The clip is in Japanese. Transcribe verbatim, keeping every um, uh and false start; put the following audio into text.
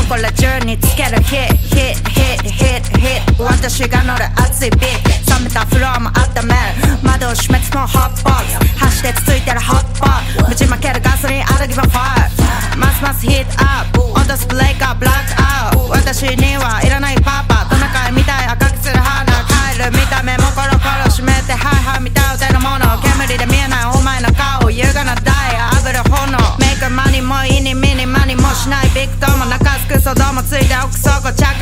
こら中につけるヒッヒッヒッヒッヒッ私が乗る熱いビート冷めたフロアも温める窓を閉めつもホットボックス走ってつついてるホットボックスぶちまけるガソリンあるギブファイルますますヒートアップ温度スプレーカーブラックアウト私にはいらないパパトナカイみたい赤くする花帰る見た目もコロコロ閉めてハイハイ見た腕のもの煙で見えないお前の顔優雅なダイヤ炙る炎メイクマニもいいにミニマニもしないビッグドも中すくそどもついて奥底着